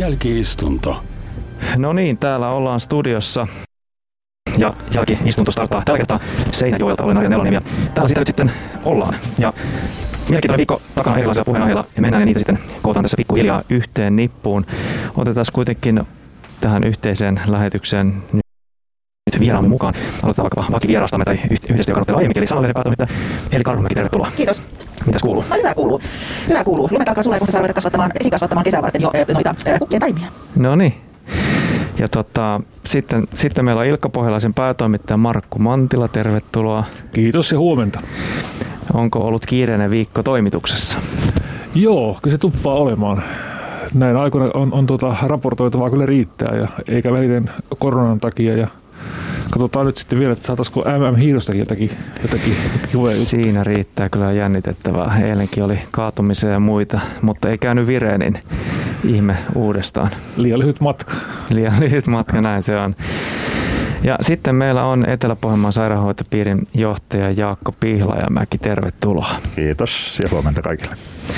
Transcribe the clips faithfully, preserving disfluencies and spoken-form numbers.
Jälki-istunto. No niin, täällä ollaan studiossa ja jälki-istunto starttaa tällä kertaa Seinäjoelta. Olen Arja Nelonen ja täällä sitä nyt sitten ollaan. Ja mielenkiintoinen viikko takana erilaisia puheenaiheilla ja mennään ja niitä sitten kootaan tässä pikkuhiljaa yhteen nippuun. Otetaan kuitenkin tähän yhteiseen lähetykseen nyt vieraamme mukaan. Aloitetaan vaikka vakivieraastamme tai yhdestä, joka on ollut aiemminkin, eli Sanalehden päätoimittaja Heli Karhumäki, tervetuloa. Kiitos. Mitäs kuuluu? No hyvä kuuluu. Hyvä kuuluu. Lumet alkaa sulaa, kun sä aloitat kasvattamaan, esikasvattamaan kesää varten jo noita kukkien taimia. No niin. Ja tota, sitten, sitten meillä on Ilkka Pohjalaisen päätoimittaja Markku Mantila, tervetuloa. Kiitos ja huomenta. Onko ollut kiireinen viikko toimituksessa? Joo, kyllä se tuppaa olemaan. Näin aikoina on, on tuota, raportoitavaa kyllä riittää, ja eikä vähiten koronan takia. Ja katsotaan nyt sitten vielä, että saataisiko M M-hiidostakin jotakin, jotakin kivoja. Siinä riittää kyllä jännitettävää. Eilenkin oli kaatumisia ja muita, mutta ei käynyt vireen, niin ihme uudestaan. Liian lyhyt matka. Liian lyhyt matka, näin se on. Ja sitten meillä on Etelä-Pohjanmaan sairaanhoitopiirin johtaja Jaakko Pihlajamäki, tervetuloa. Kiitos ja huomenta kaikille.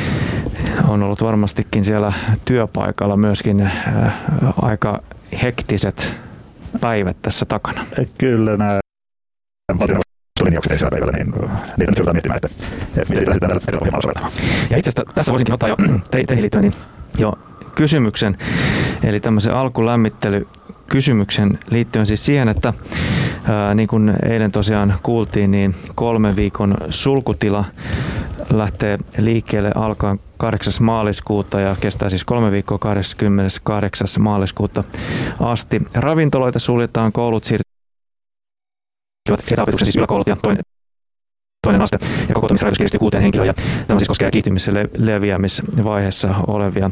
On ollut varmastikin siellä työpaikalla myöskin äh, aika hektiset päivät tässä takana. Kyllä nämä valtioneuvoston linjaukset edellisellä päivällä, niin niitä nyt joudutaan miettimään, että miten niitä lähdetään Etelä-Pohjanmaalla soveltamaan. Ja itse asiassa tässä voisinkin ottaa jo te, teihin liittyen niin jo kysymyksen, eli tämmöisen alkulämmittelykysymyksen liittyen siis siihen, että ää, niin kuin eilen tosiaan kuultiin, niin kolmen viikon sulkutila lähtee liikkeelle alkaen kahdeksas maaliskuuta ja kestää siis kolme viikkoa kahdeskymmeneskahdeksas maaliskuuta asti. Ravintoloita suljetaan, koulut siirtyvät etäopetuksen, siis yläkoulut ja toinen, toinen aste, ja kokoontumisrajoitus kiristyy kuuteen henkilöön, ja tämä siis koskee kiihtymis- ja leviämisvaiheessa olevia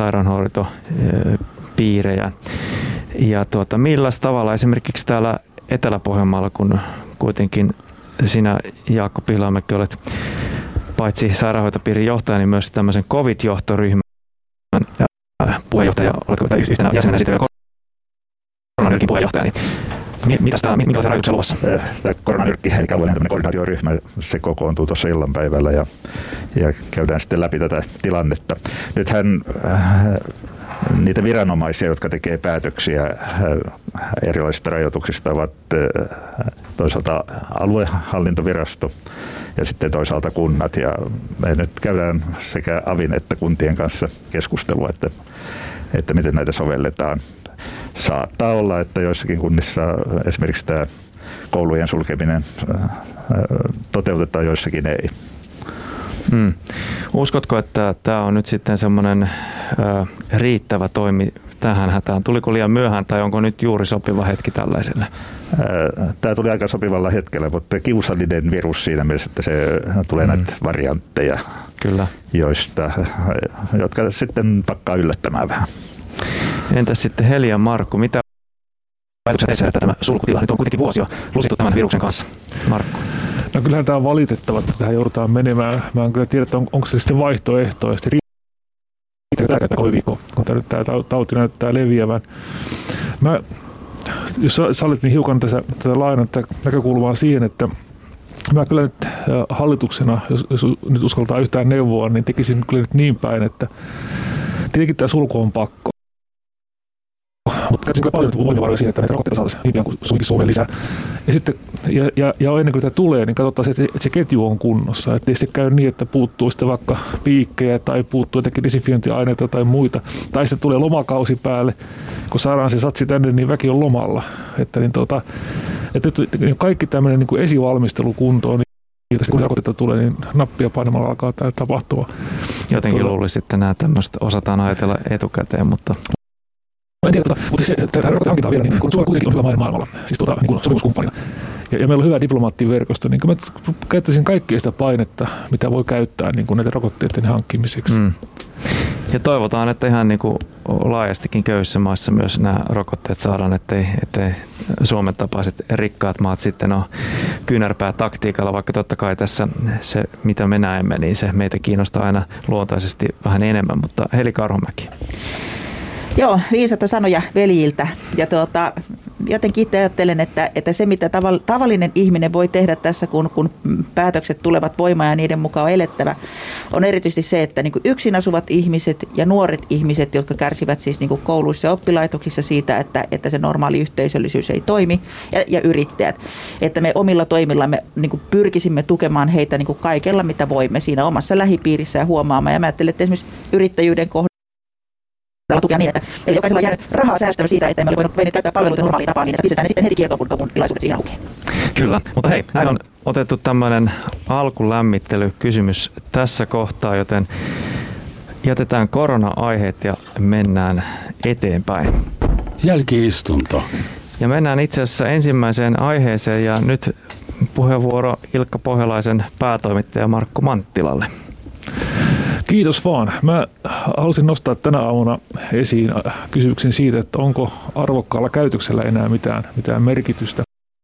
sairaanhoitopiirejä. Ja tuota, millä tavalla esimerkiksi täällä Etelä-Pohjanmaalla, kun kuitenkin sinä, Jaakko Pihlajamäki, olet paitsi sairaanhoitopiirin johtaja, niin myös tämmöisen COVID-johtoryhmän puheenjohtaja, oletko yhtenä jäsenenä sitten vielä koronanyrkin puheenjohtaja, niin mitäs täällä, minkälaisia rajoituksia luvassa? Tämä koronanyrkki, eli alueellinen koordinaatioryhmä, se kokoontuu tuossa illanpäivällä ja, ja käydään sitten läpi tätä tilannetta. Nythän äh, niitä viranomaisia, jotka tekee päätöksiä äh, erilaisista rajoituksista, ovat äh, toisaalta aluehallintovirasto ja sitten toisaalta kunnat. Ja me nyt käydään sekä avin että kuntien kanssa keskustelua, että, että miten näitä sovelletaan. Saattaa olla, että joissakin kunnissa esimerkiksi tämä koulujen sulkeminen toteutetaan, joissakin ei. Hmm. Uskotko, että tämä on nyt sitten semmoinen äh, riittävä toimi tähän hätään? Tuliko liian myöhään tai onko nyt juuri sopiva hetki tällaiselle? Tämä tuli aika sopivalla hetkellä, mutta kiusallinen virus siinä mielessä, että se tulee hmm. näitä variantteja, Kyllä. Joista, jotka sitten pakkaa yllättämään vähän. Entäs sitten Heli ja Markku, mitä ajatuksia teissä, että tämä sulkutila nyt on kuitenkin vuosi jo lusittu tämän viruksen kanssa? Markku. No kyllähän tämä on valitettava, että tähän joudutaan menemään. Mä en kyllä tiedä, että on, onko se sitten vaihtoehtoja. Sitten riittääkö tämä käyttää kolme viikkoa, kun tämä, tämä tauti näyttää leviävän. Mä, jos sallit, niin hiukan tässä, tätä laajennetta näkökulmaa siihen, että mä kyllä nyt hallituksena, jos, jos nyt uskaltaa yhtään neuvoa, niin tekisin kyllä nyt niin päin, että tietenkin tämä sulku on pakko. Mutta käytäisiin kyllä paljon voimavaroja siihen, että näitä rokotteita saataisiin niin pian kuin suinkin Suomeen lisää. Ja, sitten, ja, ja, ja ennen kuin tämä tulee, niin katsotaan, että se, että se ketju on kunnossa. Että ei sitten käy niin, että puuttuu sitten vaikka piikkejä tai puuttuu jotenkin desinfiointiaineita tai muita. Tai sitten tulee lomakausi päälle. Kun saadaan se satsi tänne, niin väki on lomalla. Että, niin tuota, että nyt kaikki tämmöinen niin kuin esivalmistelu kuntoon, niin sitten kun rokotteita tulee, niin nappia painamalla alkaa tämä tapahtua. Jotenkin luulisi, että nämä tämmöistä osataan ajatella etukäteen, mutta en tiedä, tota, mutta siis tämä rokotehankinta on vielä, niin kun Suomi kuitenkin on hyvä maailmalla, siis tuota, niin kuin sopimuskumppanina. Ja, ja meillä on hyvä diplomaattiverkosto, niin mä käyttäisin kaikkea sitä painetta, mitä voi käyttää niin kuin näiden rokotteiden hankkimiseksi. Mm. Ja toivotaan, että ihan niin kuin laajastikin köyhissä maissa myös nämä rokotteet saadaan, ettei, ettei Suomen tapaiset rikkaat maat sitten ole kyynärpää taktiikalla, vaikka totta kai tässä se, mitä me näemme, niin se meitä kiinnostaa aina luontaisesti vähän enemmän, mutta Heli Karhumäki. Joo, viisata sanoja veljiltä. Ja tuota, jotenkin itse ajattelen, että, että se mitä tavallinen ihminen voi tehdä tässä, kun, kun päätökset tulevat voimaan ja niiden mukaan on elettävä, on erityisesti se, että niin kuin yksin asuvat ihmiset ja nuoret ihmiset, jotka kärsivät siis niin kuin kouluissa ja oppilaitoksissa siitä, että, että se normaali yhteisöllisyys ei toimi, ja, ja yrittäjät, että me omilla toimillamme niin kuin pyrkisimme tukemaan heitä niin kuin kaikella, mitä voimme siinä omassa lähipiirissä ja huomaamaan. Ja mä ajattelen, että esimerkiksi yrittäjyyden kohdalla tukea niin, että eli jokaisella on jäänyt rahaa säästöön siitä, että emme ole voinut, voinut käyttää palveluita normaaliin tapaan, niin että pistetään ne sitten heti kiertoon, kun tilaisuudet siinä aukeaa. Kyllä, mutta hei, näin on otettu tämmöinen alkulämmittelykysymys tässä kohtaa, joten jätetään korona-aiheet ja mennään eteenpäin. Jälki-istunto. Ja mennään itse asiassa ensimmäiseen aiheeseen ja nyt puheenvuoro Ilkka Pohjalaisen päätoimittaja Markku Manttilalle. Kiitos vaan. Mä halusin nostaa tänä aamuna esiin kysymyksen siitä, että onko arvokkaalla käytöksellä enää mitään, mitään merkitystä.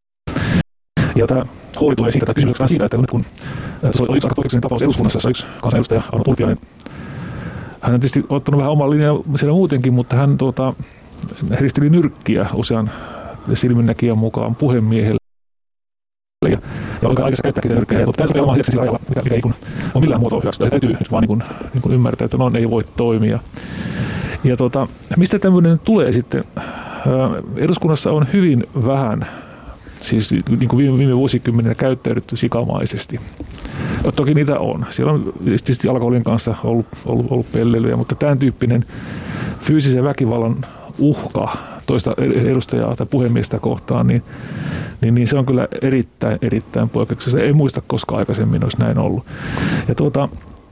Ja tämä huoli tulee siitä, tai kysymyksestä siitä, että nyt kun tuossa oli yksi aika poikkeuksellinen tapaus eduskunnassa, jossa yksi kansanedustaja Arno Turtiainen, hän on tietysti ottanut vähän oman linjan siellä muutenkin, mutta hän tuota, heristeli nyrkkiä usean silminnäkijän mukaan puhemiehelle. Ja, ja olkaa aikaisemmin käyttääkin nyrkkejä. Ja täytyy olla sillä ajalla, mikä, mikä ei kun, ole millään muotoa hyväksytä. Täytyy nyt vaan niin kuin, niin kuin ymmärtää, että noin ei voi toimia. Ja tuota, mistä tämmöinen tulee sitten? Eduskunnassa on hyvin vähän, siis niin kuin viime, viime vuosikymmeninä käyttäydytty sikamaisesti. No, toki niitä on. Siellä on tietysti alkoholin kanssa ollut, ollut, ollut pelleilyjä, mutta tämän tyyppinen fyysisen väkivallan uhka toista edustajaa tai puhemiestä kohtaan, niin, niin, niin se on kyllä erittäin, erittäin poikkeuksellista. Ei muista koskaan aikaisemmin olisi näin ollut. Ja tuota,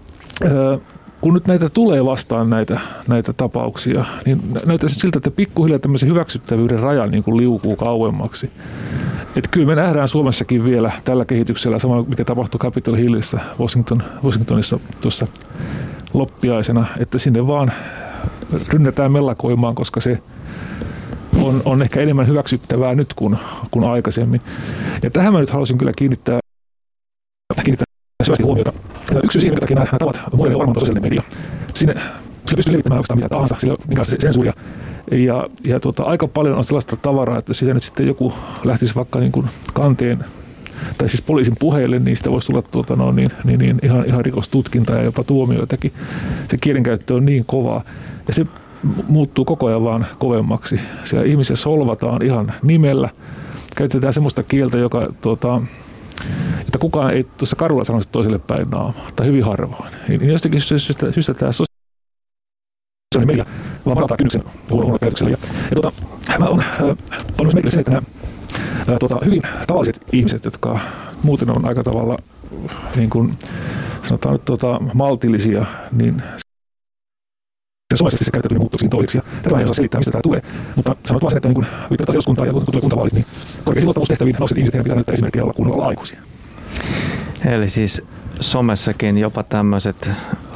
kun nyt näitä tulee vastaan näitä, näitä tapauksia, niin näyttää siltä, että pikkuhiljaa tämmöisen hyväksyttävyyden raja niin kuin liukuu kauemmaksi. Että kyllä me nähdään Suomessakin vielä tällä kehityksellä, sama mikä tapahtui Capitol Hillissä Washington, Washingtonissa tuossa loppiaisena, että sinne vaan rynnätään mellakoimaan, koska se on, on ehkä enemmän hyväksyttävää nyt kuin, kuin aikaisemmin. Ja tähän mä nyt haluaisin kyllä kiinnittää, kiinnittää syvästi huomiota. Yksi syy siihen, minkä takia nämä tavat muodellinen varmaan sosiaalinen media. Sinne, sillä pystyy levittämään oikeastaan mitä tahansa, sillä on minkälaista sensuuria. Ja, ja tuota, aika paljon on sellaista tavaraa, että siitä nyt sitten joku lähtisi vaikka niin kuin kanteen, tai siis poliisin puheille, niin sitä voisi tulla tuota, no, niin, niin, niin, ihan, ihan rikostutkinta ja jopa tuomioitakin. Se kielenkäyttö on niin kovaa. Ja se muuttuu koko ajan vaan kovemmaksi. Siellä ihmisiä solvataan ihan nimellä. Käytetään semmoista kieltä, joka, tuota, että kukaan ei tuossa karulla sanoisi toiselle päin naamaa, tai hyvin harvoin. Niin jostakin syystä, syystä tämä sosiaalinen media vaan madaltaa kynnyksen huonolla käytöksellä. Ja, ja tuota, mä oon paljon merkillä sen, että nämä ää, tuota, hyvin tavalliset ihmiset, jotka muuten on aika tavalla niin kuin, sanotaan nyt tuota, maltillisia, niin somessa se käytetään muuttuksiin toiseksi. Ja tätä ei osaa selittää, mistä tämä tulee. Mutta sanot vaan sen, että niin kun viitataan eduskuntaan ja kun tulee kuntavaalit, niin korkeisiin luottamustehtäviin nouset ihmiset pitää näyttää esimerkkiä olla kunnolla aikuisia. Eli siis somessakin jopa tämmöiset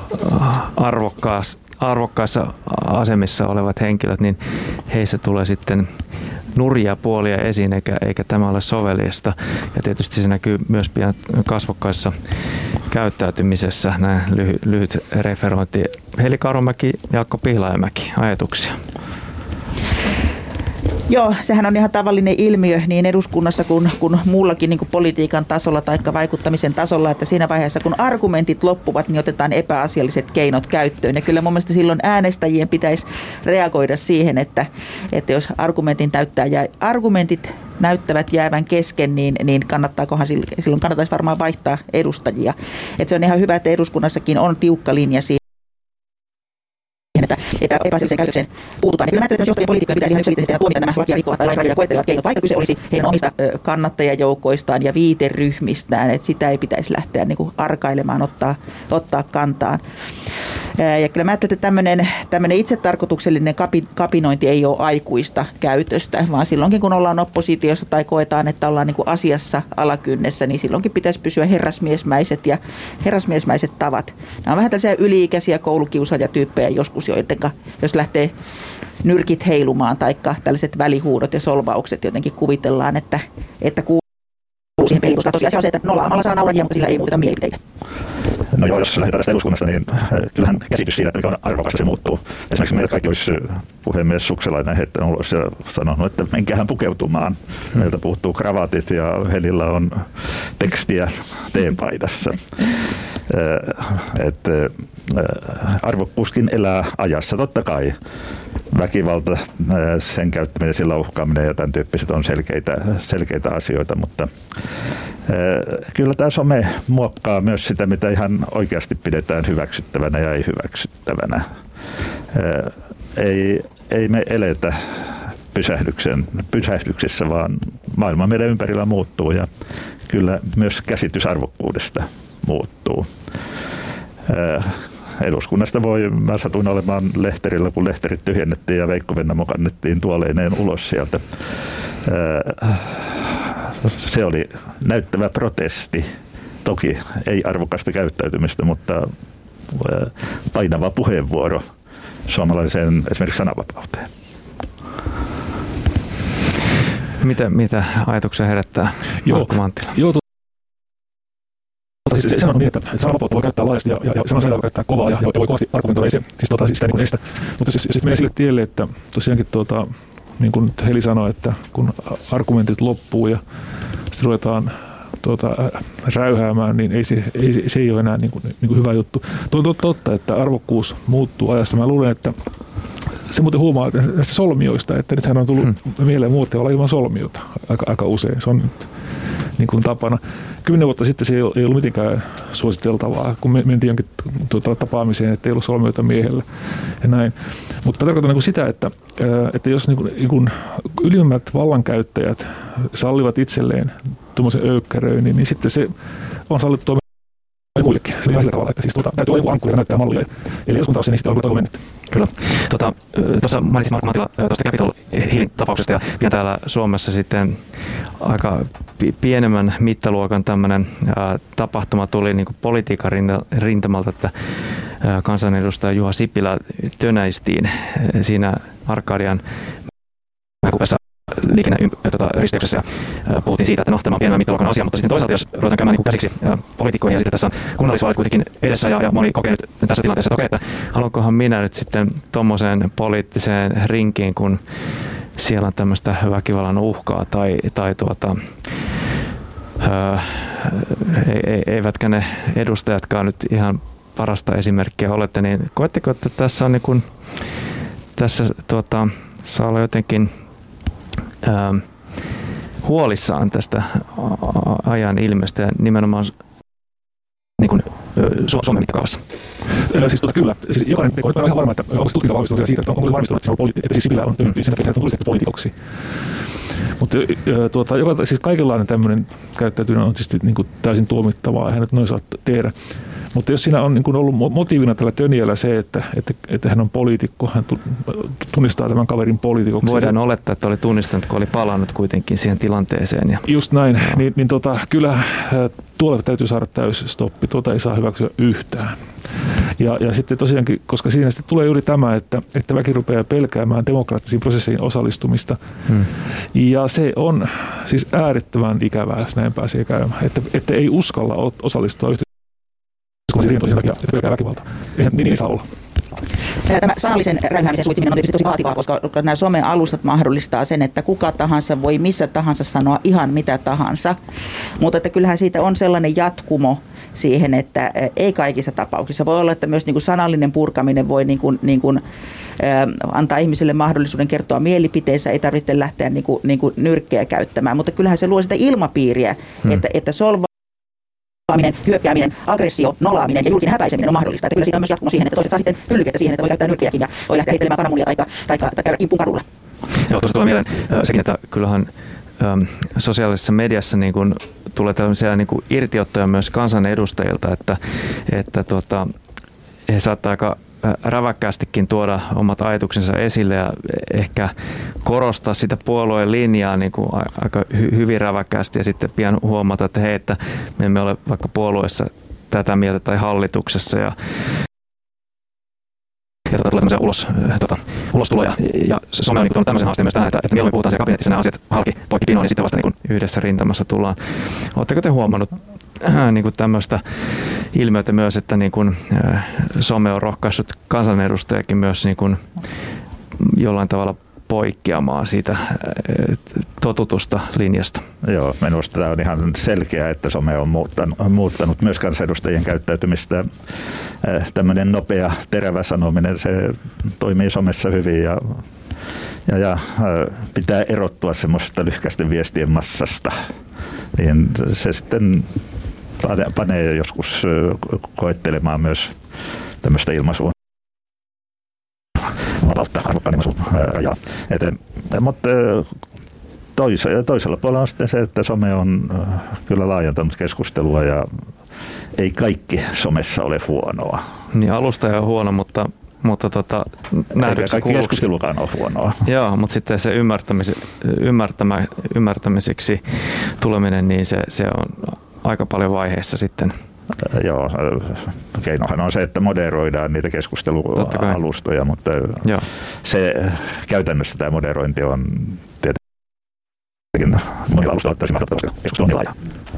arvokkaas, arvokkaissa asemissa olevat henkilöt, niin heissä tulee sitten nurjia puolia esiin, eikä, eikä tämä ole soveliasta. Ja tietysti se näkyy myös pian kasvokkaissa käyttäytymisessä, näin lyhy, lyhyt referointi. Heli Karomäki, Jaakko Pihlajamäki, ajatuksia? Joo, sehän on ihan tavallinen ilmiö niin eduskunnassa kuin, kuin muullakin niin kuin politiikan tasolla tai vaikuttamisen tasolla, että siinä vaiheessa kun argumentit loppuvat, niin otetaan epäasialliset keinot käyttöön. Ja kyllä mun mielestä silloin äänestäjien pitäisi reagoida siihen, että, että jos argumentin täyttää jää, argumentit näyttävät jäävän kesken, niin, niin kannattaakohan silloin kannattaisi varmaan vaihtaa edustajia. Että se on ihan hyvä, että eduskunnassakin on tiukka linja siihen, että, että epäasialliseen käytökseen puututaan. Ja kyllä mä ajattelen, että jos johtavien poliitikkojen pitäisi ihan yksiselitteisesti tuomita nämä lakia rikkovat tai lainrajoja koettelevat keinot, vaikka kyse olisi heidän omista kannattajajoukoistaan ja viiteryhmistään, että sitä ei pitäisi lähteä niin kuin arkailemaan, ottaa, ottaa kantaan. Ja kyllä mä ajattelen, että tämmöinen, tämmöinen itsetarkoituksellinen kapinointi ei ole aikuista käytöstä, vaan silloinkin kun ollaan oppositiossa tai koetaan, että ollaan niin kuin asiassa alakynnessä, niin silloinkin pitäisi pysyä herrasmiesmäiset ja herrasmiesmäiset tavat. Nämä on vähän tällaisia yli-ikäisiä koulukiusaajatyyppejä joskus, joidenka, jos lähtee nyrkit heilumaan tai tällaiset välihuudot ja solvaukset jotenkin kuvitellaan, että, että kuuluu siihen peliin, koska tosiasia on se, että nollaamalla saa naurajia, mutta sillä ei muuteta mielipiteitä. No joo, jos lähdetään tästä eduskunnasta, niin kyllähän käsitys siitä, että mikä on arvokasta, se muuttuu. Esimerkiksi meillä kaikki olisi puhemies Sukselainen heittänyt ulos ja sanonut, että menkähän pukeutumaan. Meiltä puuttuu kravatit ja Helillä on tekstiä teepaidassa. Että arvokkuuskin elää ajassa, totta kai. Väkivalta, sen käyttäminen, sillä uhkaaminen ja tämän tyyppiset on selkeitä, selkeitä asioita, mutta kyllä tämä some muokkaa myös sitä, mitä ihan oikeasti pidetään hyväksyttävänä ja ei hyväksyttävänä. Ei, ei me eletä pysähdyksen, pysähdyksessä, vaan maailma meidän ympärillä muuttuu ja kyllä myös käsitys arvokkuudesta muuttuu. Eduskunnasta voi, mä satuin olemaan lehterillä, kun lehterit tyhjennettiin ja Veikko Vennamo kannettiin tuoleineen ulos sieltä. Se oli näyttävä protesti. Toki ei arvokasta käyttäytymistä, mutta painava puheenvuoro suomalaiseen esimerkiksi sananvapauteen. Mitä, mitä ajatuksia herättää Markku Manttila? Joo, Siis se, se on niin, että sananvapautta voi käyttää laajasti ja, ja, ja sanan voi käyttää kovaa ja, ja voi kovasti argumentoida, ei se, siis tota, sitä niin kuin estä. Mutta jos, jos menee sille tielle, että tosiaankin tuota, niin kuin Heli sanoi, että kun argumentit loppuu ja sitten ruvetaan tuota, räyhäämään, niin ei se, ei, se ei ole enää niin kuin, niin kuin hyvä juttu. Tuo on totta, että arvokkuus muuttuu ajassa. Mä luulen, että se muuten huomaa näistä solmioista, että nythän on tullut hmm. mieleen muuten olla ilman solmiota aika, aika usein. Se on nyt niin kuin tapana. Kymmenen vuotta sitten se ei ollut mitenkään suositeltavaa, kun me mentiin jonkin tuota, tapaamiseen, että ei ollut solmioita miehellä ja näin. Mutta tarkoitan niin sitä, että, että jos niin kuin, niin kuin ylimmät vallankäyttäjät sallivat itselleen tuommoisen öykkäröinnin, niin sitten se on sallittua muillekin. Se on ihan sillä tavalla, että siis tuota, täytyy olla joku ankkuri ja näyttää mallia. Eli jos kun taas niin sitten on kyllä mennyt. Kyllä. Tuossa tota, mainitsit Markku Manttila tuosta Capitol Hillin tapauksesta ja pian täällä Suomessa sitten aika pienemmän mittaluokan tämmöinen ää, tapahtuma tuli niin kuin politiikan rintamalta, että ää, kansanedustaja Juha Sipilä tönäistiin siinä Arkadian Mäkupessa liikenneristeyksessä ja äh, puhuttiin siitä, että no, tämä on pienemmän mittaluokan asia, mutta sitten toisaalta, jos ruvetaan käymään niin käsiksi äh, poliitikkoihin ja sitten tässä on kunnallisvaalit kuitenkin edessä ja, ja moni kokee nyt tässä tilanteessa, että okei, että haluankohan minä nyt sitten tommoseen poliittiseen rinkiin, kun siellä on tämmöistä väkivallan uhkaa tai, tai tuota, äh, eivätkä ne edustajatkaan nyt ihan parasta esimerkkiä olette, niin koetteko, että tässä on niin kuin, tässä tuota, saa olla jotenkin Ähm, huolissaan tästä ajan ilmestä ja nimenomaan niin kuin, Su- Suomen mittakaavassa? Siis tuota, kyllä. Siis jokainen teko on ihan varma, että onko se tutkinta valmistunut siitä, että onko varmistunut, että se on politi- että siis Sipilä on mm. sen takia, että on tulistettu poliitikoksi. Mutta tuota, joka, siis kaikenlainen tämmöinen käyttäytyminen on tietysti niin kuin täysin tuomittavaa, eihän nyt noin saa tehdä. Mutta jos siinä on niin kuin ollut motiivina tällä Tönniällä se, että, että, että hän on poliitikko, hän tunnistaa tämän kaverin poliitikoksi. Voidaan olettaa, että oli tunnistanut, kun oli palannut kuitenkin siihen tilanteeseen. Ja just näin, no. niin, niin tota, kyllä tuolle täytyy saada täysi stoppi, tuota ei saa hyväksyä yhtään. Ja, ja sitten tosiaankin, koska siinä sitten tulee juuri tämä, että, että väki rupeaa pelkäämään demokraattisiin prosesseihin osallistumista. Hmm. Ja se on siis äärettömän ikävää, jos näin pääsee käymään, että, että ei uskalla osallistua yhteiskunnallisiin rintoihin sen takia, että pelkää väkivaltaa. Eihän niin ei saa olla. Tämä sanallisen räyhäämisen suitsiminen on tietysti tosi vaativaa, koska nämä somen alustat mahdollistaa sen, että kuka tahansa voi missä tahansa sanoa ihan mitä tahansa. Mutta että kyllähän siitä on sellainen jatkumo siihen, että ei kaikissa tapauksissa. Voi olla, että myös niin kuin sanallinen purkaminen voi niin kuin, niin kuin, ä, antaa ihmisille mahdollisuuden kertoa mielipiteensä, ei tarvitse lähteä niin kuin, niin kuin nyrkkejä käyttämään. Mutta kyllähän se luo sitä ilmapiiriä, hmm. että, että solva hyökkääminen, aggressio, nolaaminen ja julkinen häpäiseminen on mahdollista. Että kyllä siitä on myös jatkumo siihen, että toiset saa sitten hyllykettä siihen, että voi käyttää nyrkkiäkin ja voi lähteä heittelemään kananmunia tai, tai, tai käydä kimppuun kadulla. Joo, tuossa tulee mieleen sekin, että kyllähän äm, sosiaalisessa mediassa niin kun tulee tällaisia niin kun irtiottoja myös kansanedustajilta, että, että tuota, he saattaa aika räväkkäästikin tuoda omat ajatuksensa esille ja ehkä korostaa sitä puolueen linjaa niin kuin aika hy- hyvin räväkkäästi ja sitten pian huomata, että hei, että me emme ole vaikka puolueessa tätä mieltä tai hallituksessa ja ja tota, tulee tämmöisiä ulos, tota, ulostuloja ja some on niin tuonut tämmöisen haasteen myös tähän, että, että mieluummin puhutaan siellä kabinetissa nämä asiat halki poikki pinoon, niin sitten vasta niin yhdessä rintamassa tullaan. Oletteko te huomannut äh, niin tämmöistä ilmiötä myös, että niin kuin, some on rohkaissut kansanedustajakin myös niin kuin jollain tavalla poikkeamaan siitä totutusta linjasta. Joo, minusta tämä on ihan selkeää, että some on muuttanut, muuttanut myös kansanedustajien käyttäytymistä. Tämmöinen nopea, terävä sanominen, se toimii somessa hyvin ja, ja, ja pitää erottua semmoisesta lyhkäisten viestien massasta. Niin se sitten panee joskus koettelemaan myös tämmöistä ilmaisua. Vapautta, arvokkaan ilmaisun rajaa. Mutta toisella, toisella puolella on sitten se, että some on kyllä laajentanut keskustelua ja ei kaikki somessa ole huonoa. Niin, alusta ei ole huono, mutta, mutta tota, eikä kaikki keskustelukaan ole huonoa. Joo, mutta sitten se ymmärtämä, ymmärtämiseksi tuleminen, niin se, se on aika paljon vaiheessa sitten. Joo, keinohan on se, että moderoidaan niitä keskustelualustoja, mutta Joo. se käytännössä tämä moderointi on tietenkin monilla alustoilla täysin mahdollista, koska keskustelu on laajaa.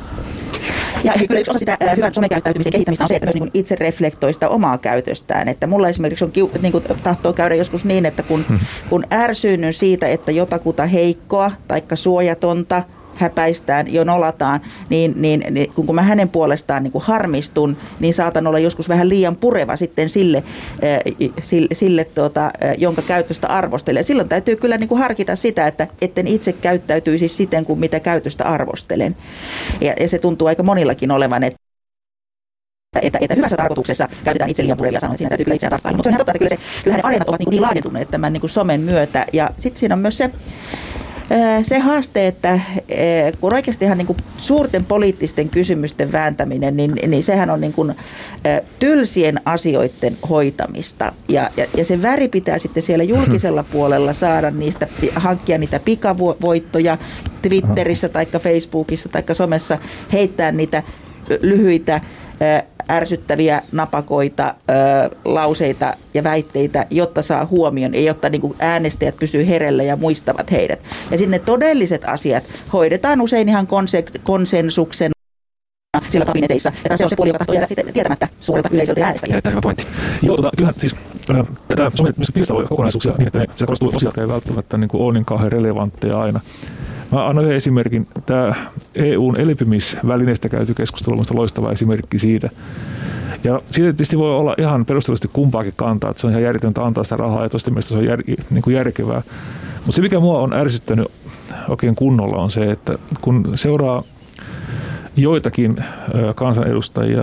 Ja kyllä yksi osa sitä hyvän somekäyttäytymisen kehittämistä on se, että myös niin itse reflektoi sitä omaa käytöstään. Että mulla esimerkiksi on niin kuin, tahtoo käydä joskus niin, että kun, hmm. kun ärsyynny siitä, että jotakuta heikkoa tai suojatonta häpäistään, jo nolataan, niin, niin, niin kun mä hänen puolestaan niin kun harmistun, niin saatan olla joskus vähän liian pureva sitten sille, äh, sille, sille tuota, äh, jonka käytöstä arvostelee. Silloin täytyy kyllä niin kun harkita sitä, että etten itse käyttäytyisi siten kuin mitä käytöstä arvostelen. Ja, ja se tuntuu aika monillakin olevan, että Että, että hyvässä tarkoituksessa käytetään itse liian purevia sanoja, siinä täytyy kyllä itseään tarkkailla. Mutta se on ihan totta, että kyllä, se, kyllä ne areenat ovat niin, niin laajentuneet tämän niin kuin somen myötä. Ja sitten siinä on myös se, se haaste, että kun oikeastihan niin kuin suurten poliittisten kysymysten vääntäminen, niin, niin sehän on niin kuin tylsien asioiden hoitamista. Ja, ja, ja se väri pitää sitten siellä julkisella puolella saada niistä, hankkia niitä pikavoittoja Twitterissä tai Facebookissa tai somessa, heittää niitä lyhyitä ärsyttäviä, napakoita, ö, lauseita ja väitteitä, jotta saa huomion ja jotta niin kuin äänestäjät pysyy herellä ja muistavat heidät. Ja sitten ne todelliset asiat hoidetaan usein ihan konse- konsensuksen sillä kabineteissa, että se on se puoli, joka tahtoo jäädä sitten tietämättä suurelta yleisöltä ja äänestäjiltä. Erittäin hyvä pointti. Joo, tota, kyllähän siis äh, tätä somen pilstavoi kokonaisuuksia niin, että ne, se korostuu osiot ei välttämättä niin kuin ole niin kauhean relevantteja aina. Mä annan yhden esimerkin. Tämä E U:n elpymisvälineestä käyty keskustelu on loistava esimerkki siitä. Ja siitä tietysti voi olla ihan perustellisesti kumpaakin kantaa, että se on ihan järjetöntä antaa sitä rahaa ja toisten mielestä se on jär, niin kuin järkevää. Mutta se, mikä mua on ärsyttänyt oikein kunnolla, on se, että kun seuraa joitakin kansanedustajia,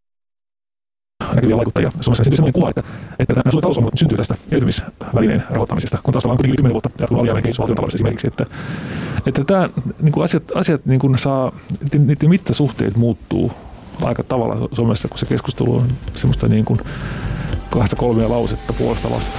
näkyviä vaikuttajia Suomessa, niin sellainen kuva, että, että nämä Suomen talousongelmat syntyy tästä elpymisvälineen rahoittamisesta, kun taustalla on kuitenkin kymmenen vuotta jatkunut alijäämän kehitys valtiontaloudessa esimerkiksi. Että, että tämä, niin kuin asiat, asiat niin kuin saa, niiden mittasuhteet muuttuu aika tavalla Suomessa, kun se keskustelu on semmoista niin kuin kahta kolmea lausetta puolesta vastaan.